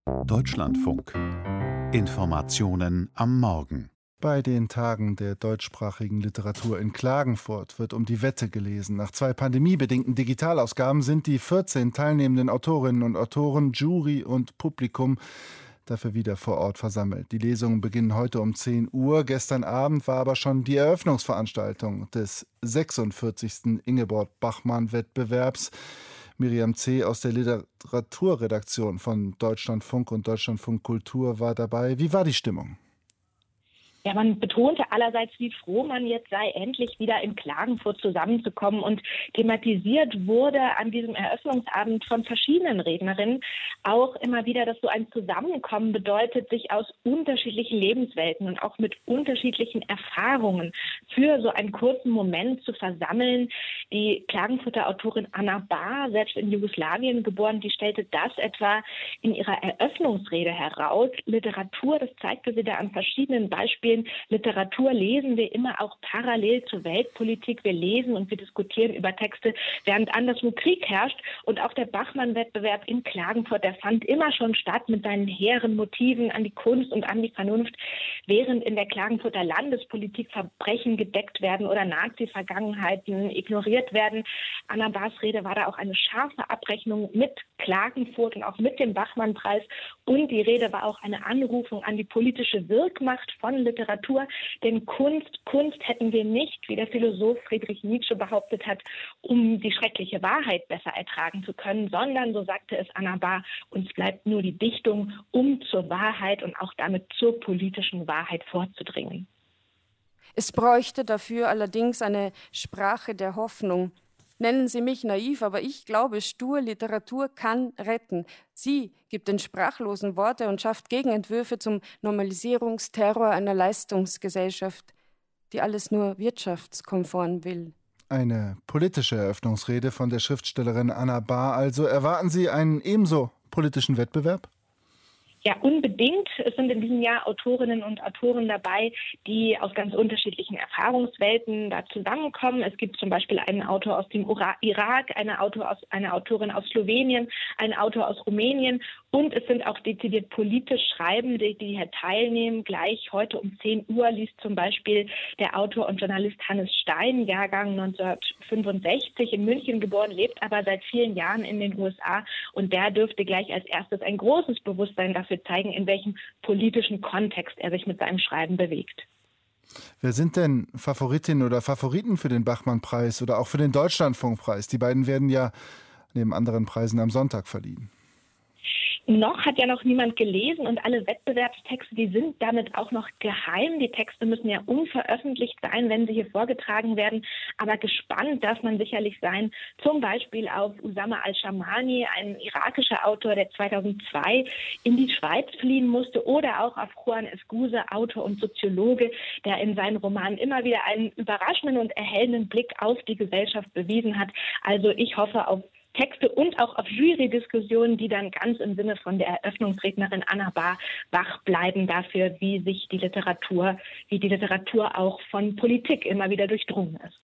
Deutschlandfunk. Informationen am Morgen. Bei den Tagen der deutschsprachigen Literatur in Klagenfurt wird um die Wette gelesen. Nach 2 pandemiebedingten Digitalausgaben sind die 14 teilnehmenden Autorinnen und Autoren, Jury und Publikum dafür wieder vor Ort versammelt. Die Lesungen beginnen heute um 10 Uhr. Gestern Abend war aber schon die Eröffnungsveranstaltung des 46. Ingeborg-Bachmann-Wettbewerbs. Miriam C. aus der Literaturredaktion von Deutschlandfunk und Deutschlandfunk Kultur war dabei. Wie war die Stimmung? Ja, man betonte allerseits, wie froh man jetzt sei, endlich wieder in Klagenfurt zusammenzukommen, und thematisiert wurde an diesem Eröffnungsabend von verschiedenen Rednerinnen auch immer wieder, dass so ein Zusammenkommen bedeutet, sich aus unterschiedlichen Lebenswelten und auch mit unterschiedlichen Erfahrungen für so einen kurzen Moment zu versammeln. Die Klagenfurter Autorin Anna Bahr, selbst in Jugoslawien geboren, die stellte das etwa in ihrer Eröffnungsrede heraus. Literatur, das zeigte sie da an verschiedenen Beispielen. Literatur lesen wir immer auch parallel zur Weltpolitik. Wir lesen und wir diskutieren über Texte, während anderswo Krieg herrscht. Und auch der Bachmann-Wettbewerb in Klagenfurt, der fand immer schon statt mit seinen hehren Motiven an die Kunst und an die Vernunft, während in der Klagenfurter Landespolitik Verbrechen gedeckt werden oder Nazi-Vergangenheiten ignoriert werden. Anna Bahrs Rede war da auch eine scharfe Abrechnung mit Klagenfurt und auch mit dem Bachmann-Preis. Und die Rede war auch eine Anrufung an die politische Wirkmacht von Literatur. Denn Kunst hätten wir nicht, wie der Philosoph Friedrich Nietzsche behauptet hat, um die schreckliche Wahrheit besser ertragen zu können, sondern, so sagte es Anna Bahr, uns bleibt nur die Dichtung, um zur Wahrheit und auch damit zur politischen Wahrheit vorzudringen. Es bräuchte dafür allerdings eine Sprache der Hoffnung. Nennen Sie mich naiv, aber ich glaube stur, Literatur kann retten. Sie gibt den Sprachlosen Worte und schafft Gegenentwürfe zum Normalisierungsterror einer Leistungsgesellschaft, die alles nur wirtschaftskonform will. Eine politische Eröffnungsrede von der Schriftstellerin Anna Bahr. Also erwarten Sie einen ebenso politischen Wettbewerb? Ja, unbedingt. Es sind in diesem Jahr Autorinnen und Autoren dabei, die aus ganz unterschiedlichen Erfahrungswelten da zusammenkommen. Es gibt zum Beispiel einen Autor aus dem Irak, eine Autorin aus Slowenien, einen Autor aus Rumänien, und es sind auch dezidiert politisch Schreibende, die hier teilnehmen. Gleich heute um 10 Uhr liest zum Beispiel der Autor und Journalist Hannes Stein, Jahrgang 1965, in München geboren, lebt aber seit vielen Jahren in den USA, und der dürfte gleich als erstes ein großes Bewusstsein dafür zeigen, in welchem politischen Kontext er sich mit seinem Schreiben bewegt. Wer sind denn Favoritinnen oder Favoriten für den Bachmann-Preis oder auch für den Deutschlandfunk-Preis? Die beiden werden ja neben anderen Preisen am Sonntag verliehen. Noch hat ja noch niemand gelesen, und alle Wettbewerbstexte, die sind damit auch noch geheim. Die Texte müssen ja unveröffentlicht sein, wenn sie hier vorgetragen werden. Aber gespannt darf man sicherlich sein, zum Beispiel auf Usama al-Shamani, ein irakischer Autor, der 2002 in die Schweiz fliehen musste, oder auch auf Juan Escuse, Autor und Soziologe, der in seinen Romanen immer wieder einen überraschenden und erhellenden Blick auf die Gesellschaft bewiesen hat. Also ich hoffe auf Texte und auch auf Jury-Diskussionen, die dann ganz im Sinne von der Eröffnungsrednerin Anna Bahr wach bleiben dafür, wie die Literatur auch von Politik immer wieder durchdrungen ist.